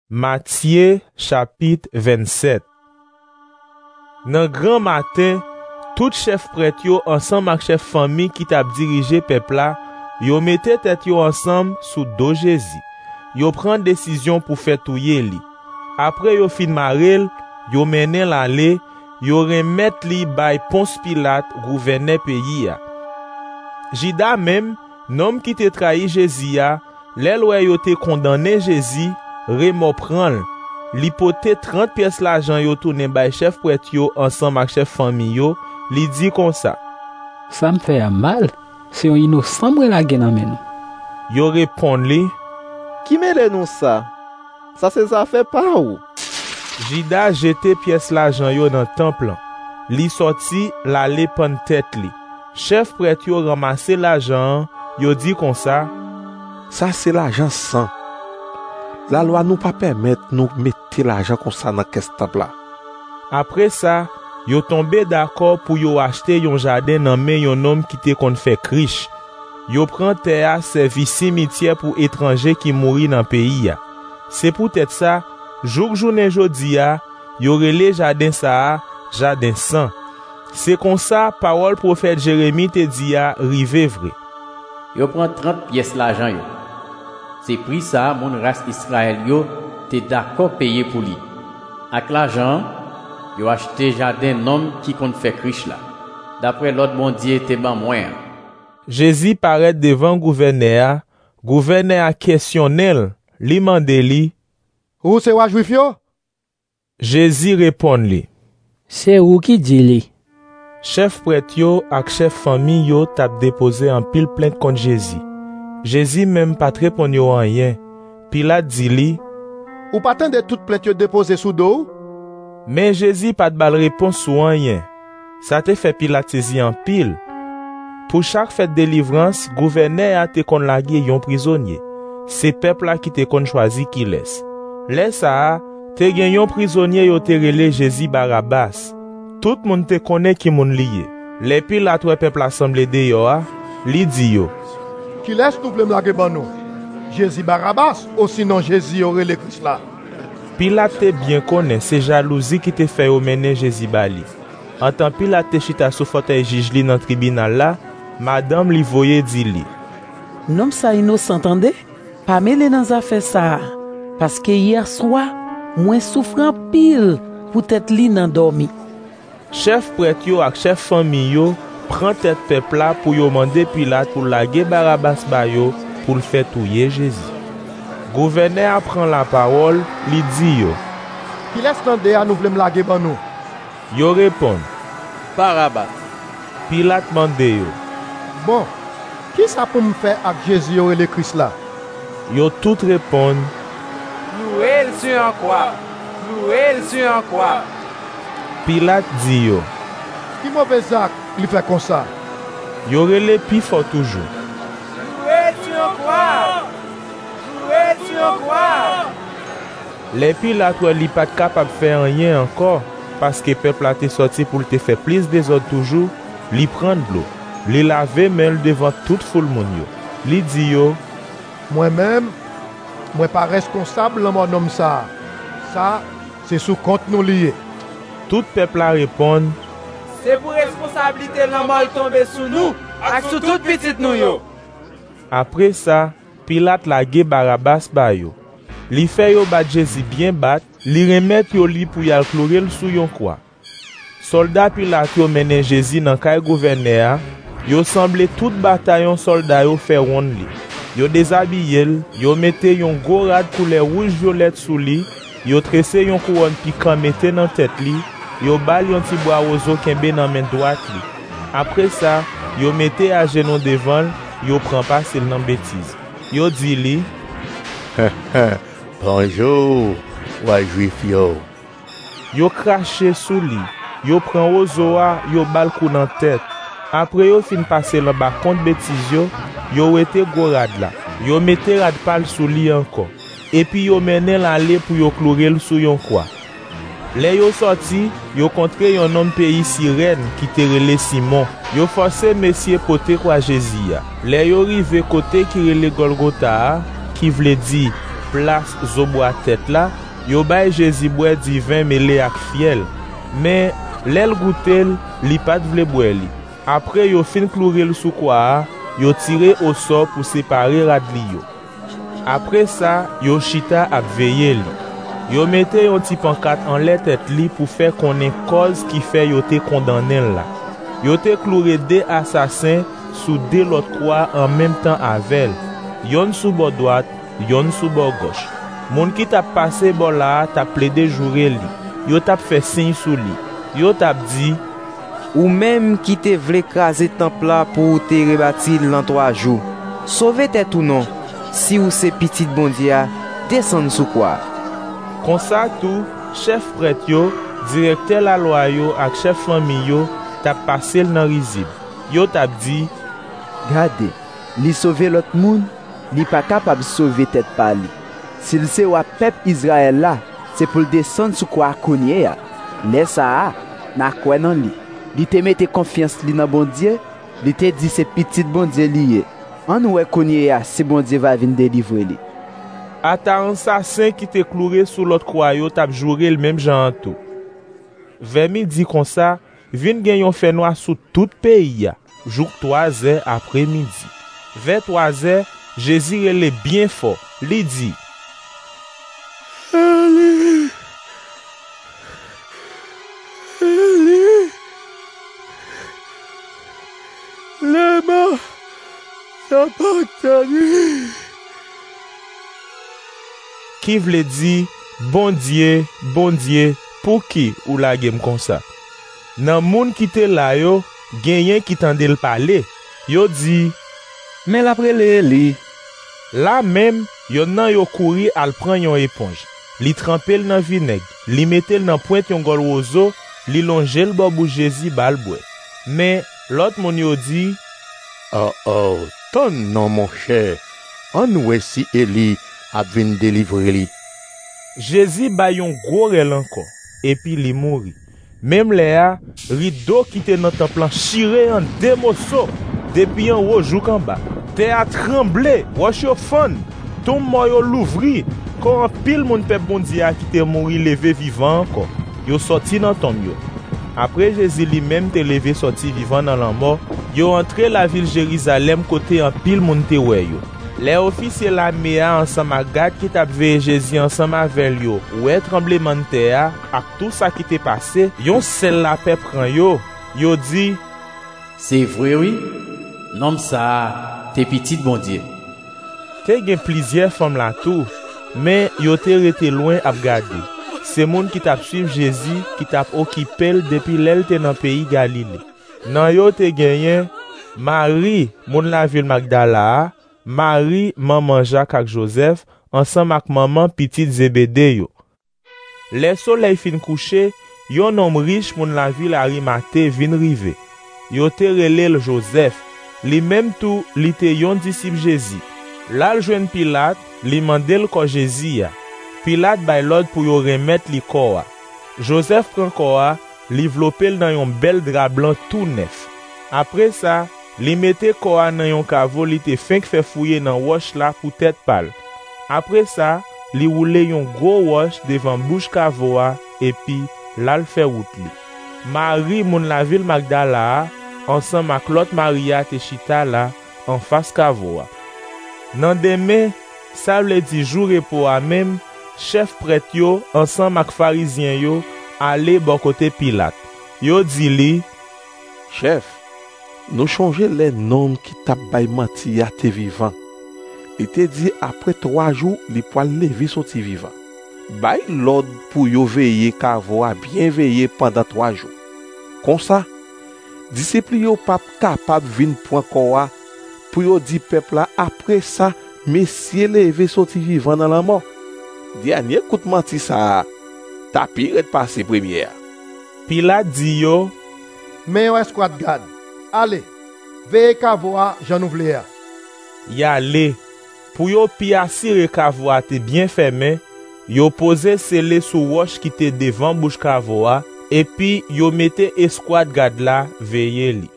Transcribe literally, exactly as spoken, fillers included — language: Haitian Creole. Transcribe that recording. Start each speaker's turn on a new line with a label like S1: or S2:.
S1: Matthieu chapitre vingt-sept. Nan grand matin, tout chef prêtre yo ensemble ak chef famille qui t'a dirigé peuple là, yo mette tête yo ensemble sous dos Jésus. Yo prend décision pour faire touyer li. Après yo fin marel, yo menen l'aller, yo remet li bay Ponce Pilate, gouverneur pays ya. Jida même, nom qui te trahi Jésus ya, l'el wè yo te condamné Jésus, Remo pran li pote trente pièces l'argent yo tourne bay chef prêtre yo ensemble ak chef famille yo, li di kon sa.
S2: Ça me fait mal, c'est un innocent mwen la gen amèn.
S1: Yo répond li,
S3: qui mêle nous ça? Ça c'est ça fait pas ou?
S1: Jida jete pièces l'argent yo dans temple. Li sorti la le pan tête li. Chef prêtre yo ramasse l'argent, yo di kon sa.
S4: Ça c'est l'argent sang. La loi nous pas permettre nous mettre l'argent comme ça dans caisse temple là.
S1: Après ça, yo tombé d'accord pour yo acheter yon jardin nan men yon homme qui te kon fait riche. Yo prend terre servi cimetière pour étrangers qui mouri dans pays ya. C'est peut-être ça, jour journée jodi ya, yo rele jardin ça, jardin sang. C'est comme ça parole prophète Jérémie te dit ya rive vrai.
S5: Yo prend trente pièces l'argent yo. C'est prix ça mon race Israël yo t'es d'accord payer pour lui. Avec l'argent, yo acheté jardin homme qui compte fait riche là. D'après l'autre bon Dieu t'es ban moins.
S1: Jésus paraît devant gouverneur, gouverneur a questionnel, li mande li.
S6: Ou c'est wa juif yo?
S1: Jésus répond li.
S2: C'est ou qui dit li?
S1: Chef prêtre yo ak chef famille yo tap déposé en pile plainte contre Jésus. Jésus même pas répondre yo rien. Pilate dit li,
S6: ou pas tande toute plainte yo déposé sous dos?
S1: Mais Jésus pas de bal réponse sou rien. Ça te fait Pilate saisi en pile. Pour chaque fête délivrance, gouverneur a te kon lage yon prisonnier. C'est peuple là qui te kon choisi qui laisse. Laisse ça, te gen yon prisonnier yo te rele Jésus Barabbas. Tout moun te connaît qui moun liye. Les Pilate wè peuple assemblé de yo a, li di yo.
S6: Qui laisse nous blâme la ban nous? Jésus Barabbas ou sinon Jésus aurait le Christ là?
S1: Pilate te bien connaît, c'est jalousie qui te fait mener Jésus bali. En tant Pilate te chita sou fauteuil juge li dans tribunal là, madame li voye di li.
S7: Non ça innocent entendez? Pas mêler dans affaire ça parce que hier soir, moi souffrant pile pour tête li nan dormi.
S1: Chef prêtre yo ak chef famille yo prend tête peuple là pour yo demander Pilate pour laguer Barabbas ba yo pour le faire touyer Jésus. Gouverneur prend la parole, li di yo.
S6: Qui laisse tande à nous blâme laguer ban nous?
S1: Yo répond.
S3: Barabbas.
S1: Pilate mande yo.
S6: Bon, qui ça pour me faire avec Jésus et le Christ là?
S1: Yo tout répond.
S8: Loué le sur en croix. Loué le sur en croix.
S1: Pilate dit yo.
S6: Qui mauvais acte il fait comme ça?
S1: Yo rele pi fort toujours.
S8: Loué sur en croix. Loué sur en croix.
S1: Les Pilate wè li pas capable faire rien encore parce que peuple a te sorti pour te faire plus des autres toujours, li prend de l'eau. Li lave men devant toute foule moun yo. Li di yo.
S6: Moi-même, moi pas responsable dans mon homme ça. Ça, c'est sous compte nous lié.
S1: Tout peuple a répond.
S8: C'est pour responsabilité la mal tomber sous nous, ak sous toute petite nous yo.
S1: Après ça, Pilate lage Barabbas ba yo. Li fait yo bat Jésus bien bat, li remet yo li pou yal clourer sou yon croix. Soldat Pilate yo menen Jésus nan kay gouverneur, yo semble tout bataillon soldat yo fait ronde li. Yo déshabillé, yo mette yon gros rad couleur rouge violette sous li, yo tressé yon couronne piquant mette nan tête li, yo bal yon ti bois roseau kembe nan main droite li. Après ça, yo mette à genou devant, yo prend pas s'il nan bêtise. Yo di li,
S4: bonjour, wa juif yo.
S1: Yo craché sous li, yo prend roseau a, yo bal kou nan tête. Après yo fin passer le bas contre bêtise yo, yo wete go rad la. Yo mette rad pal sous li encore. Et puis yo menen l'aller pour yo clourer sous yon croix. Les yo sorti, yo kontre yon homme pays Sirène qui te rele Simon. Yo forcé monsieur pote kwa Jésus. Les yo rive côté qui rele Golgotha qui vle di plas zobo a tête là, yo bay Jésus boire du vin mêlé ak fiel. Mais l'el goutel, li pat vle boire li. Après yo fin clourer le sou kwa, yo tiré au sort pour séparer radli yo. Après ça, yo chita ap veye li. Yo mette yon ti pancarte en lè tête li pour faire konnen cause qui fait yo te condamné là. Yo te cloué deux assassins sous deux l'autre croix en même temps avec. Yon sous bord droite, yon sous bord gauche. Moun ki tap passé bon là, tap plaidé jouer li. Yo tap fait signe sous li. Yo tap dit,
S9: ou même qui te vle craser temple là pour te rebâtir dans trois jours. Sauver tête ou non, si ou se petit bon Dieu, descend sous quoi.
S1: Comme ça tout, chef prêtre yo, directeur la loi yo ak chef famille yo tap passé dans rizib. Yo tap dit,
S3: Gade, li sauver l'autre moun, li pas capable sauver tête par li. S'il se wa peuple Israël là, c'est pour le descendre sous quoi konye ya. Laisse ça, na quoi nan li. Li te mette confiance li nan bon Dieu, li te dit c'est petit bon Dieu lié. An ouè konye ya, si bon Dieu va venir délivrer li.
S1: Ata un assassin qui te cloué sous l'autre croix yo tap joué le même genre tout. Vers midi comme ça, vin gen yon fait noir sous tout pays ya. Jour trois heures après-midi. Vers trois heures, Jésus relè bien fort. Li dit,
S4: Eli, Eli, lema sabachthani.
S1: Qui vle di, bon Dieu, bon Dieu, pour qui ou la gem comme ça? Nan moun qui te la yo, genyen qui tande l parler. Yo di,
S3: Mais l'après le li.
S1: la même, yon nan yo kouri al pran yon éponge. Li trempel nan vinaigre, li metel nan pointe yon gol rozo, li longel bobou Jésus bal bwe. Mais l'autre moun yo di,
S10: Oh oh, ton non mon cher, an ouè si Eli ap vin délivrer li.
S1: Jésus bay yon gros rel encore, et puis li mouri. Même là, rideau qui te nan temple chiré en deux morceaux, depuis en haut jusqu'en bas. Te a tremblé, wash yo fon, ton moyo l'ouvri, quand un pile moun peuple bon Dieu qui te mouri levé vivant encore. Yo sorti dans tombe yo. Après Jésus lui-même te levé sorti vivant dans la mort, yo entré la ville Jérusalem côté un pile moun te wè yo. Les officiers la mea ensemble ak gade qui tap veye Jésus ensemble avec yo. Ouais tremblement de terre ak tout ça qui t'est passé, yon sel la paix prend yo. Yo dit,
S5: C'est vrai oui, l'homme ça, t'es petit bon Dieu.
S1: te gen plusieurs femmes la tout, mais yo te rete loin ap gade. C'est moun qui tap suiv Jésus qui tap occupé depuis l'el te nan pays Galilée. Nan yo te genyen Marie, moun la ville Magdala, Marie, maman Jacques ak Joseph, ensemble ak maman petit Zébédée yo. Le soleil fin couché, yon homme riche moun la ville Arimathée vin rive. Yo te relèl Joseph, li même tout li te yon disciple Jésus. Là jwenn Pilate, li mandel ko Jésus ya. Pilate bay l'ordre pour yo remettre li koa. Joseph pran koa, li vlopel dans yon bel drap blanc tout neuf. Après ça, li mette koa nan yon kavo li te fin fait fouiller nan wash la pour tête pâle. Après ça, li roule yon gros wash devant bouche kavoa et puis lal fait route li. Marie moun la ville Magdala, ensemble ak l'autre Maria te chita la en face kavoa. Nan deme, sa vle di jour repos a même, chef prêtre yo ensemble ak pharisien yo ale bon côté Pilate. Yo di li,
S4: Chef, nous changer les noms qui tap bay menti à te vivant. Il te dit après trois jours, les poils lever sorti vivant. Bay l'ordre pour yo veiller kavo a bien veiller pendant trois jours. Comme ça, disciples yo pas capable vin point koa pour yo di peuple là après ça, messieurs lever sorti vivant dans la mort. Dernier coup de menti ça, ta pire passé première.
S1: Pilate di yo,
S6: Mais yon escouade garde. Allez, veillez kavoa, j'en ouvre ya.
S1: yale, pour yo pi asire kavoa te bien fermé, yo pose scellé sous roche qui te devant bouche kavoa, et puis yo mette escouade garde la veiller li.